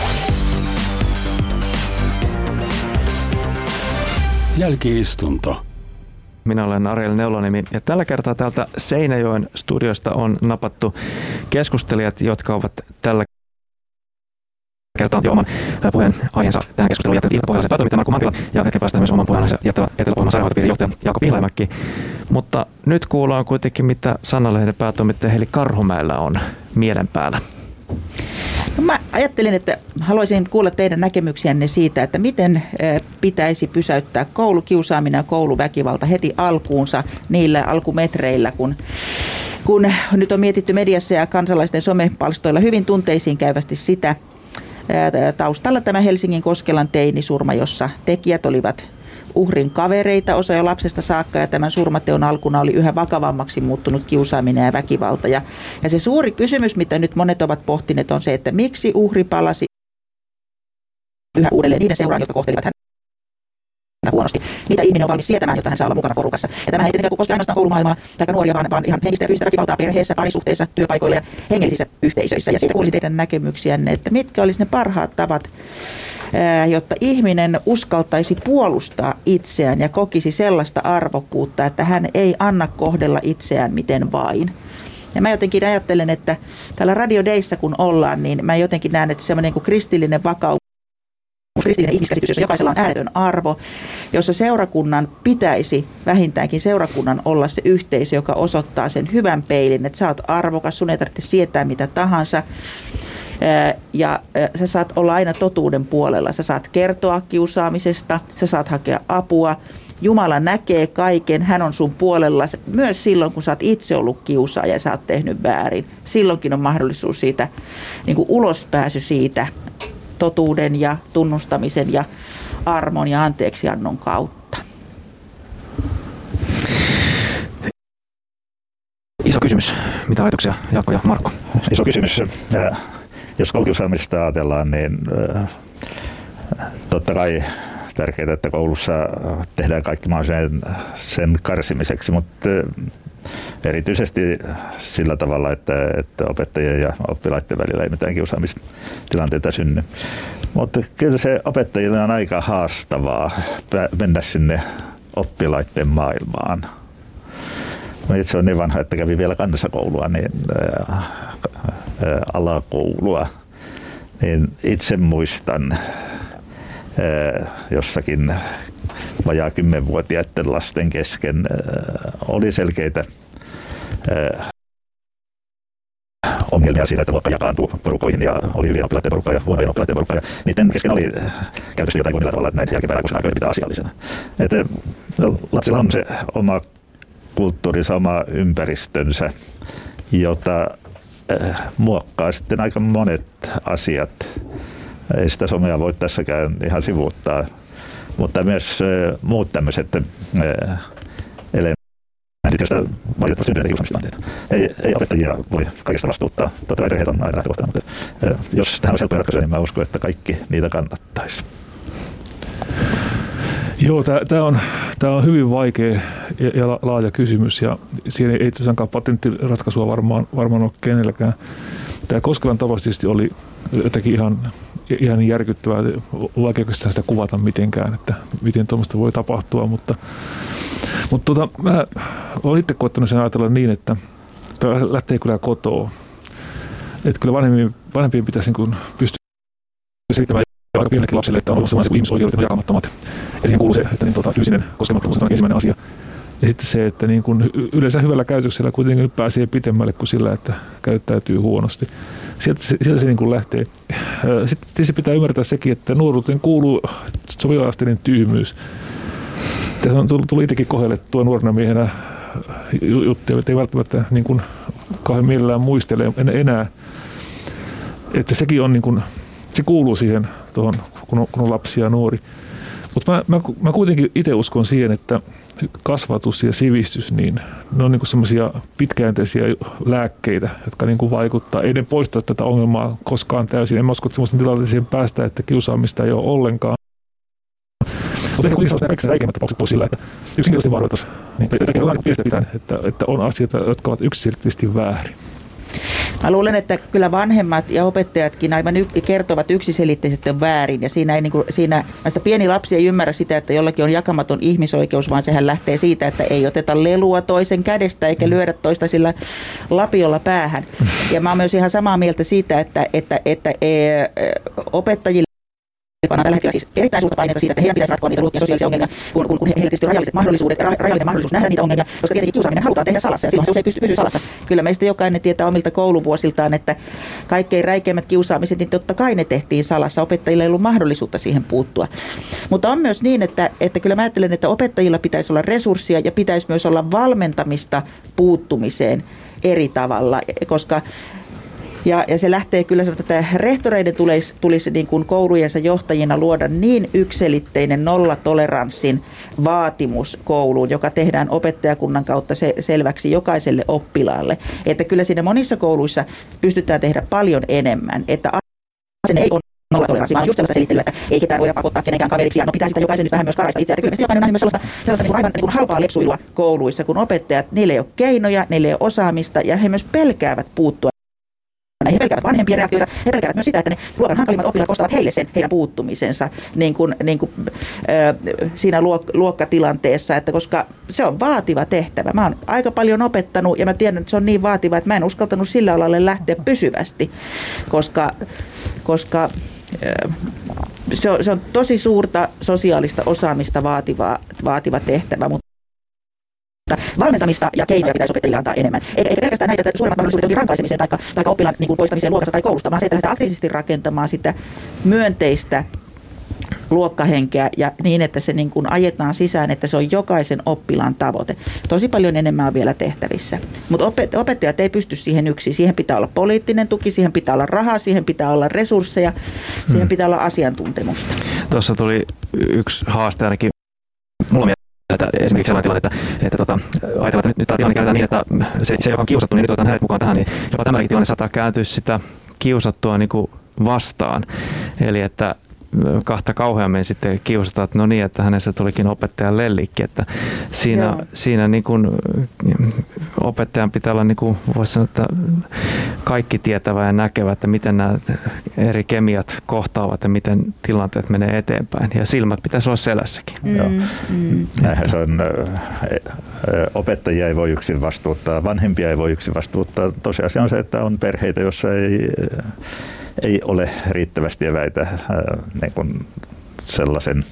Jälki-istunto. Minä olen Ariel Neulaniemi ja tällä kertaa täältä Seinäjoen studiosta on napattu keskustelijat, jotka ovat tällä kertaa jo oman puheen aiheensa tähän keskusteluun jättävät Ilta-Pohjalaisen päätoimittaja Markku Mattila ja hetken päästä myös oman puheen aiheensa jättävä Etelä-Pohjanmaan sairaanhoitopiirin johtaja Jaakko Pihlajamäki. Mutta nyt kuullaan kuitenkin, mitä Sanna-lehden päätoimittaja Heli Karhumäellä on mielen päällä. No mä ajattelin, että haluaisin kuulla teidän näkemyksiänne siitä, että miten pitäisi pysäyttää koulukiusaaminen ja kouluväkivalta heti alkuunsa niillä alkumetreillä, kun, kun nyt on mietitty mediassa ja kansalaisten somepalstoilla hyvin tunteisiin käyvästi sitä. Taustalla tämä Helsingin Koskelan teinisurma, jossa tekijät olivat uhrin kavereita, osa jo lapsesta saakka, ja tämän surmateon alkuna oli yhä vakavammaksi muuttunut kiusaaminen ja väkivalta. Ja, ja se suuri kysymys, mitä nyt monet ovat pohtineet, on se, että miksi uhri palasi yhä uudelleen niiden seuraan, jotka kohtelivat häntä huonosti. Mitä ihminen on valmis sietämään, jotta hän saa olla mukana porukassa. Ja tämä ei tietenkään koske ainoastaan koulumaailmaa tai nuoria, vaan, vaan ihan henkistä ja fyysistä väkivaltaa perheessä, parisuhteissa, työpaikoilla ja hengellisissä yhteisöissä. Ja siitä kuulin teidän näkemyksiänne, että mitkä olisi ne parhaat tavat, jotta ihminen uskaltaisi puolustaa itseään ja kokisi sellaista arvokkuutta, että hän ei anna kohdella itseään miten vain. Ja mä jotenkin ajattelen, että täällä Radio Dayssä kun ollaan, niin mä jotenkin näen, että semmoinen kuin kristillinen vakaumus kristillinen ihmiskäsitys, jossa jokaisella on ääretön arvo, jossa seurakunnan pitäisi vähintäänkin seurakunnan olla se yhteisö, joka osoittaa sen hyvän peilin, että sä oot arvokas, sun ei tarvitse sietää mitä tahansa. Ja sä saat olla aina totuuden puolella. Sä saat kertoa kiusaamisesta, sä saat hakea apua. Jumala näkee kaiken, hän on sun puolella. Myös silloin, kun sä oot itse ollut kiusaaja ja sä oot tehnyt väärin. Silloinkin on mahdollisuus siitä, niin kuin ulospääsy siitä totuuden ja tunnustamisen ja armon ja anteeksiannon kautta. Iso kysymys. Mitä ajatuksia, Jaakko ja Markko? Iso kysymys. Jos koulukiusaamista ajatellaan, niin totta kai tärkeää, että koulussa tehdään kaikki mahdollisen sen karsimiseksi, mutta erityisesti sillä tavalla, että, että opettajien ja oppilaiden välillä ei mitään kiusaamistilanteita synny. Mutta kyllä se opettajille on aika haastavaa mennä sinne oppilaiden maailmaan. No itse on niin vanha, että kävi vielä kansakoulua, niin ää, ää, alakoulua. Niin itse muistan ää, jossakin vajaa kymmenvuotiaiden lasten kesken ää, oli selkeitä ää, ongelmia siinä, että luokka jakaantui porukoihin ja oli hyvien oppilaiden porukka ja huonojen oppilaiden porukka. Ja niiden kesken oli käytössä jotain millä tavalla, että näitä jälkipäivänä kun pitää asiallisena. Että lapsilla on se oma kulttuurinsa, oma ympäristönsä, jota äh, muokkaa sitten aika monet asiat. Ei sitä somea voi tässäkään ihan sivuuttaa, mutta myös äh, muut tämmöiset äh, elementit, joista valitettavasti syntyy kiusaamistilanteita. Ei, ei opettajia voi kaikesta vastuuttaa. Totta kai perheet on aina lähtökohtana, mutta äh, jos tähän on helppoja ratkaisuja, niin mä uskon, että kaikki niitä kannattaisi. Joo, tämä on, on hyvin vaikea ja, ja laaja kysymys ja siinä ei tosiaankaan patenttiratkaisua varmaan, varmaan ole kenelläkään. Tämä Koskelan tapaus tietysti oli jotenkin ihan, ihan järkyttävää, vaikea sitä kuvata mitenkään, että miten tuommoista voi tapahtua, mutta, mutta tota, mä olen itse koettanut sen ajatella niin, että tämä lähtee kyllä kotoa. Että kyllä vanhempien, vanhempien pitäisi niin pystyä selittämään aika pienellekin lapsille, että on ollut sellaisia ihmisoikeudet on jakamattomat. Ja siihen kuuluu se, että niin, tuota, fyysinen koskemattomuus on ensimmäinen asia. Ja sitten se, että niin kun yleensä hyvällä käytöksellä kuitenkin pääsee pitemmälle kuin sillä, että käyttäytyy huonosti. Sieltä, sieltä se niin kun lähtee. Sitten tietysti pitää ymmärtää sekin, että nuoruuteen kuuluu sopiva-asteinen tyhmyys. Tässä on tullut itsekin kohdellettua nuorena miehenä juttuja, että ei välttämättä niin kun kauhean mielellään muistele enää. Että sekin on niin kun, se kuuluu siihen, tuohon, kun, on, kun on lapsi ja nuori. Mutta mä, mä, mä kuitenkin itse uskon siihen, että kasvatus ja sivistys, niin ne on niinku semmoisia pitkäjänteisiä lääkkeitä, jotka niinku vaikuttaa. Ei ne poista tätä ongelmaa koskaan täysin. En mä usko, että semmoisen tilanteeseen päästä, että kiusaamista ei ole ollenkaan. Mutta ehkä kuitenkin sellaista räikeimmät tapaukset pois sillä, että yksinkertaisesti varoitaisiin. Niin, että, että, että on asioita, jotka ovat yksiselitteisesti väärin. Mä luulen, että kyllä vanhemmat ja opettajatkin aivan y- kertovat yksiselitteisesti väärin. Ja siinä, ei, niin kuin, siinä näistä pieni lapsi ei ymmärrä sitä, että jollakin on jakamaton ihmisoikeus, vaan sehän lähtee siitä, että ei oteta lelua toisen kädestä eikä lyödä toista sillä lapiolla päähän. Ja mä oon myös ihan samaa mieltä siitä, että, että, että e, opettajille pannaan tällä hetkellä siis erittäin suurta paineita siitä, että heidän pitäisi ratkoa niitä luokkia sosiaalisia ongelmia, kun, kun, kun heillä tietysti on rajalliset mahdollisuudet, ra, rajallinen mahdollisuus nähdä niitä ongelmia, koska tietenkin kiusaaminen halutaan tehdä salassa ja silloin se usein pystyy, pysyy salassa. Kyllä meistä jokainen tietää omilta kouluvuosiltaan, että kaikkein räikeimmät kiusaamiset, niin totta kai ne tehtiin salassa. Opettajilla ei ollut mahdollisuutta siihen puuttua. Mutta on myös niin, että, että kyllä mä ajattelen, että opettajilla pitäisi olla resurssia ja pitäisi myös olla valmentamista puuttumiseen eri tavalla, koska Ja, ja se lähtee kyllä sanotaan, että rehtoreiden tulisi, tulisi niin kuin koulujensa johtajina luoda niin yksiselitteinen nollatoleranssin vaatimus kouluun, joka tehdään opettajakunnan kautta se, selväksi jokaiselle oppilaalle. Että kyllä siinä monissa kouluissa pystytään tehdä paljon enemmän, että sen ei ole nollatoleranssi, vaan just sellaista selittelyä, että ei ketään voida pakottaa kenenkään kaveriksi ja no pitää sitä jokaisen nyt vähän myös karaista itseään. Että kyllä jokainen on nähnyt myös sellaista, sellaista niin kuin aivan niin kuin halpaa lepsuilua kouluissa, kun opettajat, niillä ei ole keinoja, niillä ei ole osaamista ja he myös pelkäävät puuttua. He pelkäävät vanhempien reaktioita, he pelkäävät myös sitä, että ne luokan hankalimmat oppilaat ostavat heille sen heidän puuttumisensa niin kuin, niin kuin, äh, siinä luok- luokkatilanteessa, että koska se on vaativa tehtävä. Mä oon aika paljon opettanut ja mä tiedän, että se on niin vaativa, että mä en uskaltanut sillä alalle lähteä pysyvästi, koska, koska äh, se on, se on tosi suurta sosiaalista osaamista vaativa, vaativa tehtävä, mutta valmentamista ja keinoja pitäisi opettajille antaa enemmän. Eikä, eikä pelkästään näitä että suuremmat mahdollisuudet jonkin rankaisemiseen tai, tai oppilaan niin kuin poistamiseen luokasta tai koulusta, vaan se, että lähdetään aktiivisesti rakentamaan sitä myönteistä luokkahenkeä ja niin, että se niin kuin ajetaan sisään, että se on jokaisen oppilaan tavoite. Tosi paljon enemmän on vielä tehtävissä. Mutta opettajat ei pysty siihen yksin. Siihen pitää olla poliittinen tuki, siihen pitää olla rahaa, siihen pitää olla resursseja, siihen hmm. pitää olla asiantuntemusta. Tuossa tuli yksi haaste ainakin mulla mielessä. Että esimerkiksi sellainen tilanne, että, että tota, ajatellaan, että nyt, nyt tämä tilanne käytetään niin, että se, se joka on kiusattu, niin nyt otetaan hänet mukaan tähän, niin jopa tämäkin tilanne saattaa kääntyä sitä kiusattua niin kuin vastaan. Eli että kahta kauheammin sitten kiusataan, että no niin, että hänestä tulikin opettajan lellikki, että siinä, siinä niin kuin opettajan pitää olla, niin kuin voisi sanoa, että kaikki tietävä ja näkevä, että miten nämä eri kemiat kohtaavat ja miten tilanteet menee eteenpäin. Ja silmät pitäisi olla selässäkin. Mm, mm. Näinhän se on. Opettajia ei voi yksin vastuuttaa, vanhempia ei voi yksin vastuuttaa. Tosiasia on se, että on perheitä, joissa ei ei ole riittävästi eväitä niin kuin sellaisen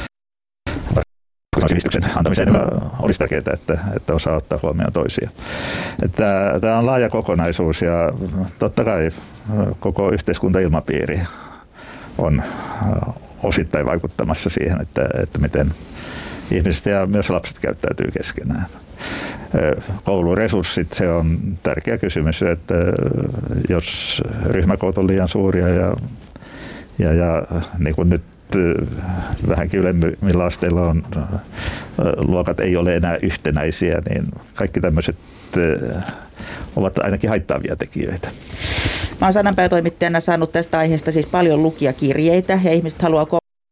sivistyksen antamiseen, joka olisi tärkeää, että, että osaa ottaa huomioon toisia. Että, tämä on laaja kokonaisuus ja totta kai koko yhteiskuntailmapiiri on osittain vaikuttamassa siihen, että, että miten ihmiset ja myös lapset käyttäytyy keskenään. Kouluresurssit, se on tärkeä kysymys, että jos ryhmäkoot on liian suuria ja, ja, ja niin kuin nyt vähänkin ylemmillä asteilla on, luokat ei ole enää yhtenäisiä, niin kaikki tämmöiset ovat ainakin haittaavia tekijöitä. Mä oon sananpäivätoimittajana saanut tästä aiheesta siis paljon lukijakirjeitä ja ihmiset haluaa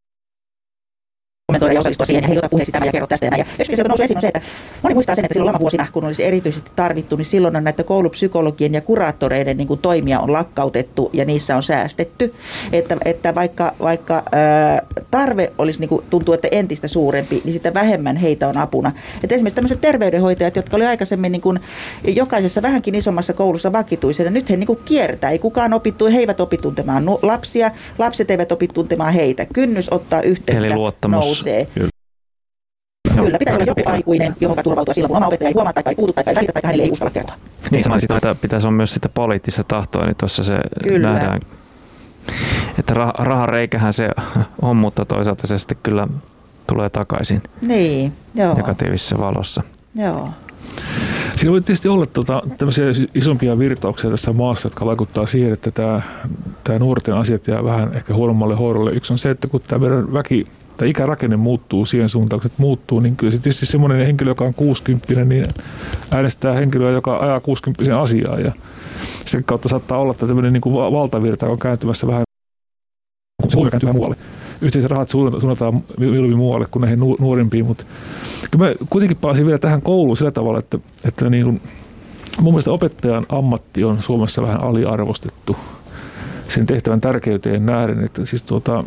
kommentoida ja osallistua siihen, hei, ota puheeksi tämä ja kerro tästä ja näin. Ja yksi, mikä nousi esiin, on se, että moni muistaa sen, että silloin lamavuosina, kun olisi erityisesti tarvittu, niin silloin on näitä koulupsykologien ja kuraattoreiden niin kuin toimia on lakkautettu ja niissä on säästetty. Että, että vaikka, vaikka ää, tarve olisi, niin kuin, tuntuu, että entistä suurempi, niin sitä vähemmän heitä on apuna. Että esimerkiksi tämmöiset terveydenhoitajat, jotka oli aikaisemmin niin kuin jokaisessa vähänkin isommassa koulussa vakituisena, nyt he niin kuin kiertää. Ei kukaan opittu, he eivät opi tuntemaan lapsia, lapset eivät opi tuntemaan heitä. Kynnys ottaa yhteyttä. Eli luottamus. Kyllä. Kyllä, pitää olla joku aikuinen, johon turvautua silloin, kun oma opettaja ei huomaa tai ei puutu tai ei välitä tai hänelle ei uskalla kertoa. Niin, samoin sitä, että pitäisi olla myös sitä poliittista tahtoa, niin tuossa se Kyllä. nähdään, että rah- rahareikähän se on, mutta toisaalta se sitten kyllä tulee takaisin niin, joo. negatiivisessa valossa. Joo. Siinä voi tietysti olla tuota, tämmöisiä isompia virtauksia tässä maassa, jotka vaikuttaa siihen, että tämä, tämä nuorten asiat jää vähän ehkä huonommalle hoidolle. Yksi on se, että kun tämä meidän väki tai ikärakenne muuttuu siihen suuntaan, kun se muuttuu, niin kyllä se tietysti semmoinen henkilö, joka on kuusikymppinen, niin äänestää henkilöä, joka ajaa kuusikymppisen asiaa. Ja sen kautta saattaa olla, että tämmöinen niin kuin valtavirta on kääntymässä vähän, kun se huomio kääntyy vähän muualle. Yhteiset rahat suunnataan mieluummin muualle kuin näihin nuorimpiin, mutta kyllä mä kuitenkin palasin vielä tähän kouluun sillä tavalla, että, että niin kuin, mun mielestä opettajan ammatti on Suomessa vähän aliarvostettu sen tehtävän tärkeyteen nähden, että siis tuota,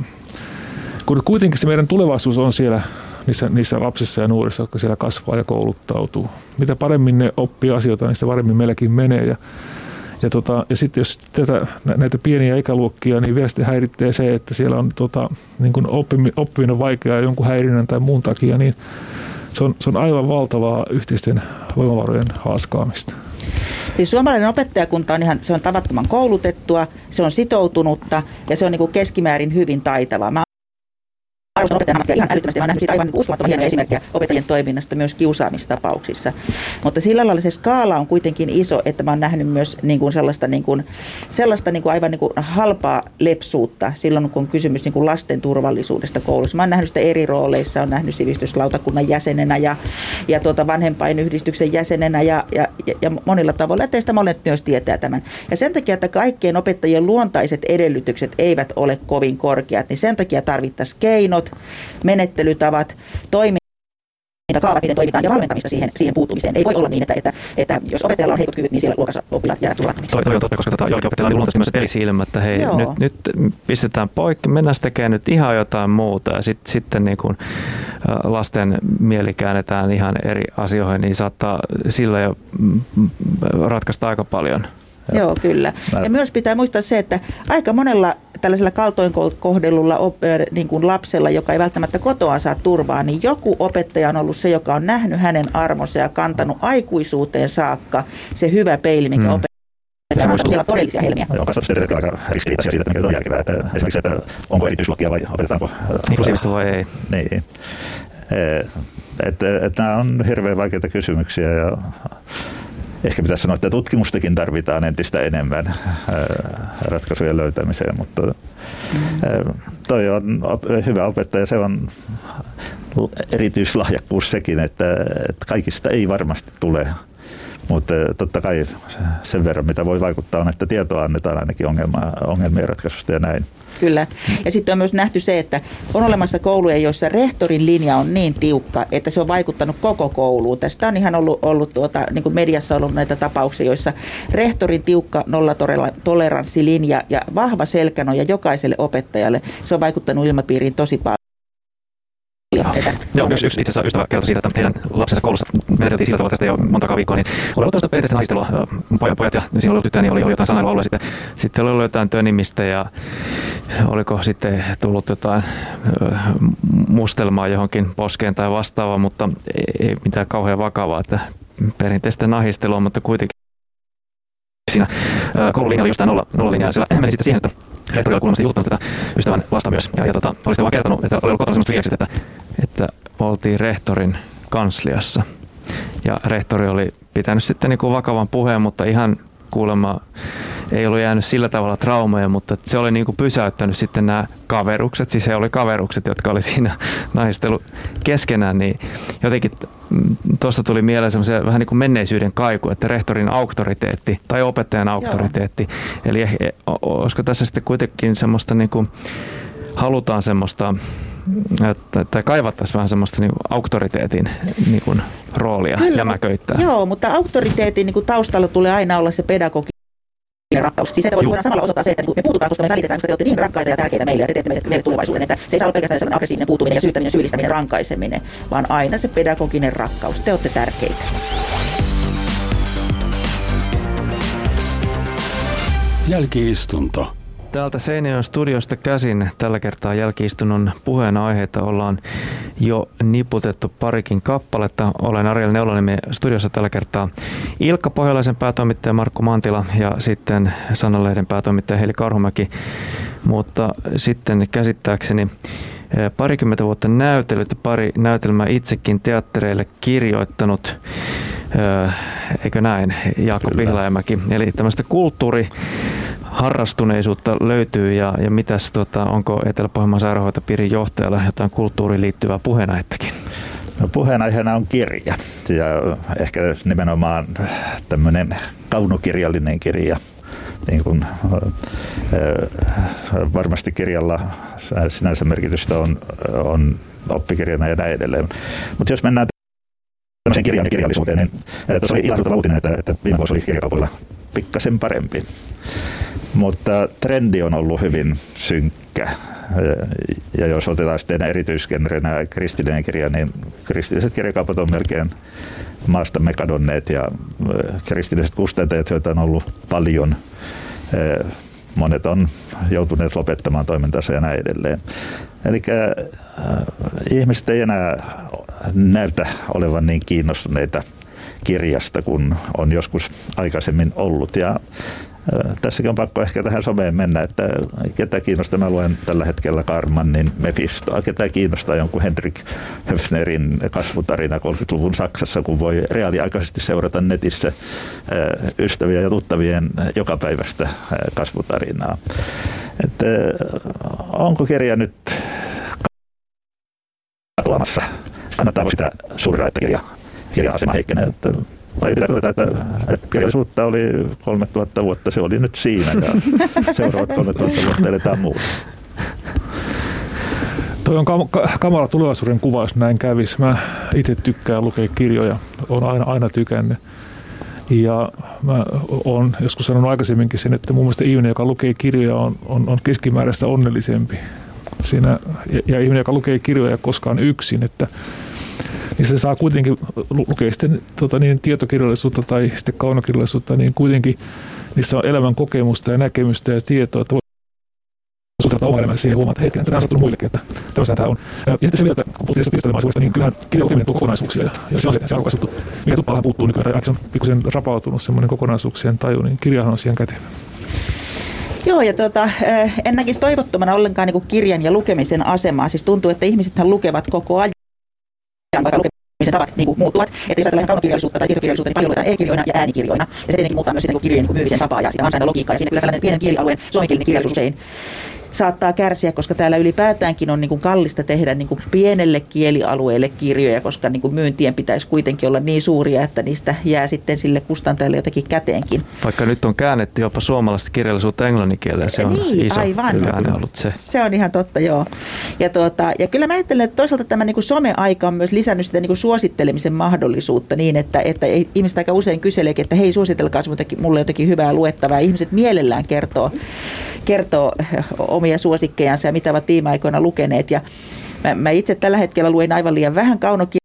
kun kuitenkin se meidän tulevaisuus on siellä niissä, niissä lapsissa ja nuorissa, jotka siellä kasvaa ja kouluttautuu. Mitä paremmin ne oppii asioita, niin sitä paremmin meilläkin menee. Ja, ja, tota, ja sitten jos tätä, näitä pieniä ikäluokkia, niin vielä sitten häiritsee se, että siellä on tota, niin kun oppiminen, oppiminen vaikeaa jonkun häirinnän tai muun takia, niin se on, se on aivan valtavaa yhteisten voimavarojen haaskaamista. Siis suomalainen opettajakunta on ihan, se on tavattoman koulutettua, se on sitoutunutta ja se on niin kuin keskimäärin hyvin taitavaa. Mä arvostan opettajan ammattia ihan älyttömästi. Mä oon nähnyt siitä aivan niin uskomattoman hienoja esimerkkejä opettajien toiminnasta myös kiusaamistapauksissa. Mutta sillä lailla se skaala on kuitenkin iso, että mä oon nähnyt myös niin kuin sellaista, niin kuin, sellaista niin kuin aivan niin kuin halpaa lepsuutta silloin, kun on kysymys niin kuin lasten turvallisuudesta koulussa. Mä oon nähnyt sitä eri rooleissa, on nähnyt sivistyslautakunnan jäsenenä ja, ja tuota vanhempainyhdistyksen jäsenenä ja, ja, ja monilla tavoilla. Ja teistä molemmat myös tietää tämän. Ja sen takia, että kaikkien opettajien luontaiset edellytykset eivät ole kovin korkeat, niin sen takia tarvittaisiin keinot, menettelytavat, toimintakaavat, miten toimitaan ja valmentamista siihen, siihen puuttumiseen. Ei voi olla niin, että, että, että jos opettajalla on heikot kyvyt, niin siellä luokassa oppilaat jää turvattomiksi. Toi, toi on totta, koska tota, jollakin opettajalla on luontaisesti myös pelisilmä, että hei, nyt, nyt pistetään poikki, mennään tekemään nyt ihan jotain muuta ja sit, sitten niin kun lasten mieli käännetään ihan eri asioihin, niin saattaa sillä jo ratkaista aika paljon. Joo, kyllä. Ja myös pitää muistaa se, että aika monella tällaisella kaltoinkohdellulla niin kuin lapsella, joka ei välttämättä kotoa saa turvaa, niin joku opettaja on ollut se, joka on nähnyt hänen armonsa ja kantanut aikuisuuteen saakka se hyvä peili, mikä mm. opettaja. Siellä on todellisia helmiä. Joo, kasvatustieteilijät aika ristiriitaisia siitä, mikä on järkevää. Että esimerkiksi, että onko erityisluokkia vai opetetaanko? Inklusiivista vai ei? Niin. Että, että nämä on hirveän vaikeita kysymyksiä ja ehkä pitäisi sanoa, että tutkimustakin tarvitaan entistä enemmän ratkaisujen löytämiseen, mutta mm. toi on hyvä opettaja, se on erityislahjakkuus sekin, että, että kaikista ei varmasti tule. Mutta totta kai sen verran, mitä voi vaikuttaa, on, että tietoa annetaan ainakin ongelma, ongelmien ratkaisusta ja näin. Kyllä. Ja sitten on myös nähty se, että on olemassa kouluja, joissa rehtorin linja on niin tiukka, että se on vaikuttanut koko kouluun. Tästä on ihan ollut, ollut tuota, niin kuin mediassa ollut näitä tapauksia, joissa rehtorin tiukka nollatoleranssilinja ja vahva selkänoja jokaiselle opettajalle, se on vaikuttanut ilmapiiriin tosi paljon. Joo, yksi, yksi itse asiassa ystävä kertoi siitä, että heidän lapsensa koulussa meneteltiin sillä tavalla tästä jo montakaan viikkoa, niin oli ollut tällaista perinteistä naistelua, pojat, pojat ja siinä oli ollut tyttöjä, niin oli, oli jotain sanailua ollut ja sitten, sitten oli ollut jotain tönimistä ja oliko sitten tullut jotain mustelmaa johonkin poskeen tai vastaavaa, mutta ei, ei mitään kauhean vakavaa, että perinteistä nahistelua, mutta kuitenkin siinä koululinja oli just tämä nolla, nollalinja ja siellä meni sitten siihen, että rehtori oli kuulemma juttanut tätä ystävän lasta myös ja, ja tota, oli sitten vaan kertonut, että oli ollut kotona semmoista vieksit, että, että oltiin rehtorin kansliassa ja rehtori oli pitänyt sitten niin kuin vakavan puheen, mutta ihan kuulemma ei ollut jäänyt sillä tavalla traumeja, mutta se oli niin kuin pysäyttänyt sitten nämä kaverukset, siis he oli kaverukset, jotka oli siinä nahistellut keskenään, niin jotenkin tuosta tuli mieleen semmoisia vähän niin kuin menneisyyden kaiku, että rehtorin auktoriteetti tai opettajan auktoriteetti, Joo. eli olisiko tässä sitten kuitenkin semmoista niin kuin halutaan semmoista, että, tai kaivattaisiin vähän semmoista niin kuin auktoriteetin niin kuin roolia Kyllä, jämäköittää. Joo, mutta auktoriteetin niin kuin taustalla tulee aina olla se pedagogi. Rakkaus. Siis se voidaan samalla osoittaa se, että me puututaan, koska me välitetään, koska te olette niin rakkaita ja tärkeitä meille ja te teette meille, meille tulevaisuuden, että se ei saa olla pelkästään sellainen aggressiivinen puuttuminen ja syyttäminen, syyllistäminen, rankaiseminen, vaan aina se pedagoginen rakkaus. Te olette tärkeitä. Jälki-istunto. Täältä Seinäjoen studiosta käsin tällä kertaa jälki-istunnon puheenaiheita ollaan jo niputettu parikin kappaletta. Olen Ariel Neulaniemi studiossa tällä kertaa Ilkka Pohjalaisen päätoimittaja Markku Mantila ja sitten Sananlehden päätoimittaja Heli Karhumäki. Mutta sitten käsittääkseni parikymmentä vuotta näytellyt ja pari näytelmää itsekin teattereille kirjoittanut, eikö näin, Jaakko Pihlajamäki. Eli tämmöistä kulttuuri harrastuneisuutta löytyy ja, ja mitäs, tota, onko Etelä-Pohjanmaan sairaanhoitopiirin johtajalla jotain kulttuuriin liittyvää puheenaihettakin? No, puheenaiheena on kirja ja ehkä nimenomaan tämmöinen kaunokirjallinen kirja. Niin kuin, varmasti kirjalla sinänsä merkitystä on, on oppikirjana ja näin edelleen. Mutta jos mennään tämmöiseen kirjaan ja kirjallisuuteen, niin tuossa oli ilahduttava uutinen, että, että viime vuosi oli kirjakaupoilla pikkasen parempi. Mutta trendi on ollut hyvin synkkä. Ja jos otetaan sitten erityisgenrenä kristillinen kirja, niin kristilliset kirjakaupat on melkein maastamme kadonneet ja kristilliset kustantajat, joita on ollut paljon, monet on joutuneet lopettamaan toimintansa ja näin edelleen. Eli ihmiset ei enää näytä olevan niin kiinnostuneita kirjasta kuin on joskus aikaisemmin ollut. Ja tässäkin on pakko ehkä tähän someen mennä, että ketä kiinnostaa, mä luen tällä hetkellä Karmannin Mefistoa, ketä kiinnostaa jonkun Henrik Höfnerin kasvutarina kolmekymmentäluvun Saksassa, kun voi reaaliaikaisesti seurata netissä ystäviä ja tuttavien jokapäiväistä kasvutarinaa. Että onko kirja nyt katoamassa? Kannattaako sitä surraa, että kirja, kirja-asema heikkenee? Että vai pitää todeta, että, että kirjallisuutta oli kolmetuhatta vuotta, se oli nyt siinä ja seuraavat kolmetuhatta vuotta eletään muuta. Toi on kam- kamala tulevaisuuden kuva, jos näin kävisi. Mä itse tykkään lukea kirjoja, olen aina, aina tykännyt. Ja mä oon joskus sanonut aikaisemminkin sen, että mun mielestä ihminen, joka lukee kirjoja, on, on, on keskimääräistä onnellisempi. Siinä, ja, ja ihminen, joka lukee kirjoja koskaan yksin, että niin se saa kuitenkin lukea sitten tota, niin, tietokirjallisuutta tai sitten kaunokirjallisuutta, niin kuitenkin niissä on elämän kokemusta ja näkemystä ja tietoa, että ottaa oma elämänsä siihen huomaan, että hetkinen, tämä on sattunut muillekin, että tämmöistä tämä on. Ja sitten se vielä, että kun puhuttiin tästä pistelemään niin kyllähän kirjan lukeminen tuo kokonaisuuksia ja, ja se on se, se arvokas juttu, mikä tuppaahan puuttuu nykyään, tai se on pikkusen rapautunut semmoinen kokonaisuuksien taju, niin kirjahan on siihen käteen. Joo, ja tuota, en näkisi toivottomana ollenkaan niin kuin kirjan ja lukemisen asemaa. Siis tuntuu, että ihmisethän lukevat koko ajan, vaikka lukemisen tavat niin kuin muuttuvat. Että jos ajatellaan kaunokirjallisuutta tai tietokirjallisuutta, niin paljon luetaan e-kirjoina ja äänikirjoina. Ja se tietenkin muuttaa myös niin kirjojen niin myymisen tapaa ja sitä ansaintalogiikkaa. Ja siinä kyllä tällainen pienen kielialueen suomenkielinen kirjallisuus usein saattaa kärsiä, koska täällä ylipäätäänkin on niin kuin kallista tehdä niin kuin pienelle kielialueelle kirjoja, koska niin kuin myyntien pitäisi kuitenkin olla niin suuria, että niistä jää sitten sille kustantajalle jotakin käteenkin. Vaikka nyt on käännetty jopa suomalaista kirjallisuutta englannin kieleen, se on niin, iso yliääne ollut se. Se on ihan totta, joo. Ja, tuota, ja kyllä mä ajattelen, että toisaalta tämä niin kuin some-aika on myös lisännyt sitä niin kuin suosittelemisen mahdollisuutta niin, että, että ihmiset aika usein kyseleekin, että hei, suositelkaa mulle jotakin hyvää luettavaa. Ihmiset mielellään kertoo, kertoo omia suosikkejansa ja mitä ovat viime aikoina lukeneet. Ja mä, mä itse tällä hetkellä luen aivan liian vähän kaunokirjallisuutta.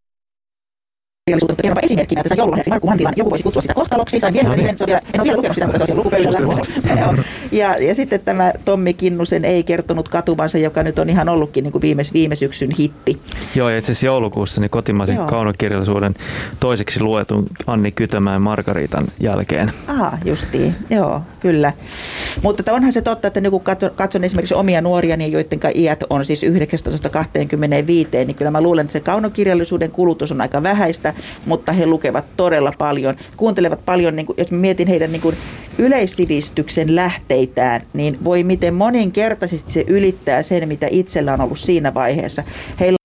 Mutta kerronpa esimerkkinä, että se on joululahjaksi Markku Mantilan, joku voisi kutsua sitä kohtaloksi, sain vielä sen, se on vielä, en ole vielä lukenut sitä, mutta se on siellä lukupöydällä. ja, ja sitten tämä Tommi Kinnusen Ei kertonut katuvansa, joka nyt on ihan ollutkin niin kuin viime, viime syksyn hitti. Joo, ja itse asiassa joulukuussa niin kotimaisen Joo. kaunokirjallisuuden toiseksi luetun Anni Kytömäen Margaritan jälkeen. Aha, justiin, joo, kyllä. Mutta onhan se totta, että kun katson esimerkiksi omia nuoria, niin joiden iät on siis yhdeksäntoista kaksikymmentäviisi, niin kyllä mä luulen, että se kaunokirjallisuuden kulutus on aika vähäistä, mutta he lukevat todella paljon, kuuntelevat paljon, niin kuin, jos mietin heidän niin kuin yleissivistyksen lähteitään, niin voi miten moninkertaisesti se ylittää sen, mitä itsellä on ollut siinä vaiheessa. Heillä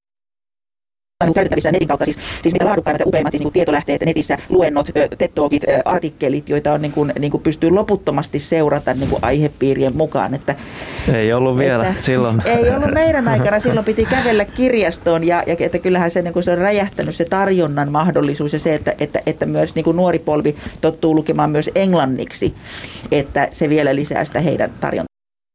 on käytettävissä netin kautta, siis, siis mitä laadukkaimmat ja upeimmat siis, niin kuin tietolähteet netissä, luennot, TED-talkit, artikkelit, joita on, niin kuin, niin kuin pystyy loputtomasti seurata niin kuin aihepiirien mukaan. Että, ei ollut vielä että, silloin. Ei ollut meidän aikana, silloin piti kävellä kirjastoon ja, ja että kyllähän se, niin kuin se on räjähtänyt se tarjonnan mahdollisuus ja se, että, että, että myös niin kuin nuori polvi tottuu lukemaan myös englanniksi, että se vielä lisää sitä heidän tarjontaa.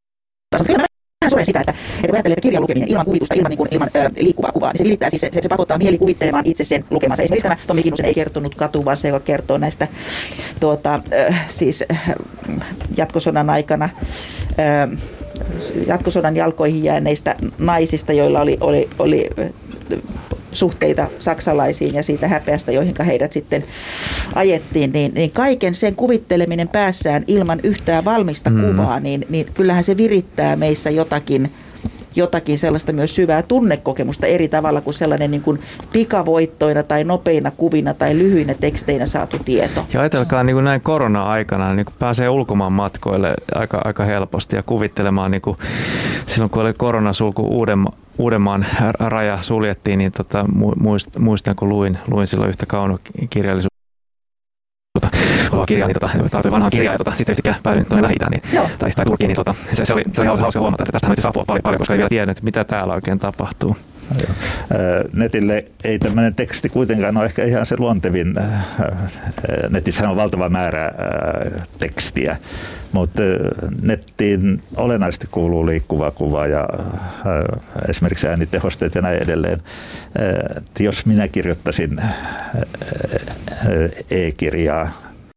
Mä suren sitä, että, että kun ajattelee, että kirjan lukeminen ilman kuvitusta, ilman, niin kuin, ilman ö, liikkuvaa kuvaa, niin se virittää siis, se, se pakottaa mieli kuvittelemaan itse sen lukemansa. Esimerkiksi tämä Tommi Kinnusen Ei kertonut katuvansa, joka kertoo näistä tuota, ö, siis jatkosodan aikana ö, jatkosodan jalkoihin jääneistä naisista, joilla oli, oli, oli suhteita saksalaisiin ja siitä häpeästä, joihin heidät sitten ajettiin, niin, niin kaiken sen kuvitteleminen päässään ilman yhtään valmista mm. kuvaa, niin, niin kyllähän se virittää meissä jotakin, jotakin sellaista myös syvää tunnekokemusta eri tavalla kuin sellainen niin kuin pikavoittoina tai nopeina kuvina tai lyhyinä teksteinä saatu tieto. Ja ajatelkaa niin kuin näin korona-aikana, niin kuin pääsee ulkomaan matkoille aika, aika helposti ja kuvittelemaan, niin kuin silloin kun oli koronasulku Uudenma, Uudenmaan raja suljettiin, niin tota, muistan kun luin, luin silloin yhtä kaunokirjallisuutta. Kirjaa, niin tota, tartuin vanhaan kirjaan ja tota, sitten yhtäkkiä päädyin tuonne Lähi-itään niin, tai, tai Turkkiin, niin tota, se, se, oli, se oli hauska huomata, että tästä on apua paljon, paljon, koska ei vielä tiennyt, mitä täällä oikein tapahtuu. Netille ei tämmöinen teksti kuitenkaan ole ehkä ihan se luontevin. Netissähän on valtava määrä tekstiä, mutta nettiin olennaisesti kuuluu liikkuva kuva ja esimerkiksi äänitehosteet ja näin edelleen. Jos minä kirjoittaisin e-kirjaa,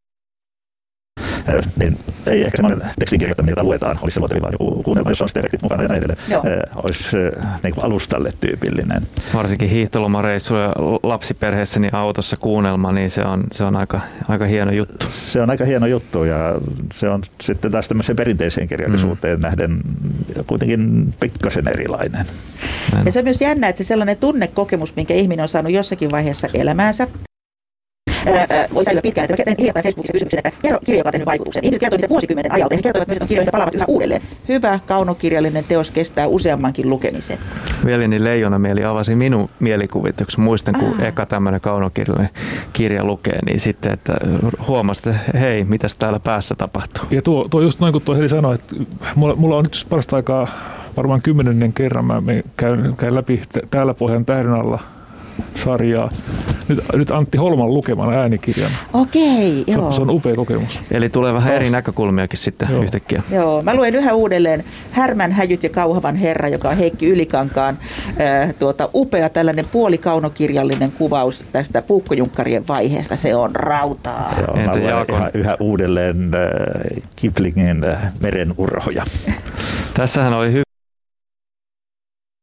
niin ei ehkä semmoinen tekstin kirjoittaminen, jota luetaan, olisi se luotavin, vaan joku kuunnelma, jossa olisi tekstit mukana ja näin edelleen, olisi niin kuin alustalle tyypillinen. Varsinkin hiihtolomareissulla ja lapsiperheessäni autossa kuunnelma, niin se on, se on aika, aika hieno juttu. Se on aika hieno juttu ja se on sitten taas tämmöiseen perinteiseen kirjallisuuteen mm. nähden kuitenkin pikkasen erilainen. Ja se on myös jännä, että sellainen tunnekokemus, minkä ihminen on saanut jossakin vaiheessa elämäänsä, voi säilyä pitkään. Että hiljattain Facebookissa kysymyksen, että kerro kirja, joka on tehnyt vaikutuksen. Ihmiset kertovat niitä vuosikymmenen ajalta. He kertovat myös, että on kirjoja, jotka palaavat yhä uudelleen. Hyvä kaunokirjallinen teos kestää useammankin lukemisen. Veljeni Leijonamieli avasi minun mielikuvituksen. Muistan, kun Aa. eka tämmöinen kaunokirjallinen kirja lukee, niin sitten, että huomasin, että hei, mitäs täällä päässä tapahtuu. Ja tuo, tuo just noin kuin tuo Heli sanoi, että mulla, mulla on nyt parasta aikaa varmaan kymmenennen kerran mä käyn, käyn läpi täällä Pohjan tähden alla sarjaa. Nyt, nyt Antti Holman lukemana äänikirjana. Okei, se, joo. Se on upea kokemus. Eli tulee vähän Taas. eri näkökulmiakin sitten joo. yhtäkkiä. Joo, mä luen yhä uudelleen Härmän häjyt ja kauhavan herra, joka on Heikki Ylikankaan äh, tuota, upea tällainen puolikaunokirjallinen kuvaus tästä puukkojunkkarien vaiheesta. Se on rautaa. Joo, mä luen yhä, yhä uudelleen äh, Kiplingin äh, Meren urhoja. Tässähän oli hyvä.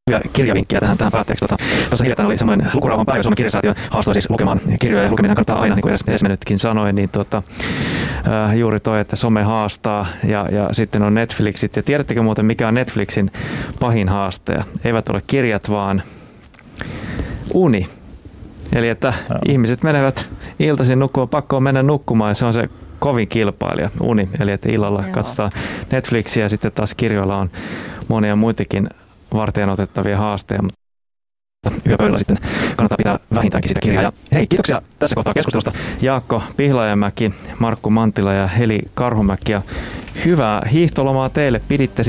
kirjavinkkiä tähän, tähän päätteeksi. Tuossa tota, hiljattain oli semmoinen lukurauhan päivä, Suomen kirjasäätiö haastoi siis lukemaan kirjoja, ja lukeminen kannattaa aina, niin kuin edesmennytkin sanoi, niin tuota, äh, juuri toi, että some haastaa, ja, ja sitten on Netflixit, ja tiedättekö muuten, mikä on Netflixin pahin haastaja? Eivät ole kirjat, vaan uni. Eli että no. ihmiset menevät iltaisin nukkumaan, pakko on mennä nukkumaan, ja se on se kovin kilpailija, uni. Eli että illalla Joo. katsotaan Netflixiä, ja sitten taas kirjoilla on monia muitakin varten otettavia haasteja, mutta yöpöydällä sitten kannattaa pitää vähintäänkin sitä kirjaa. Ja hei, kiitoksia tässä kohtaa keskustelusta Jaakko Pihlajamäki, Markku Mantila ja Heli Karhumäki. Ja hyvää hiihtolomaa teille, piditte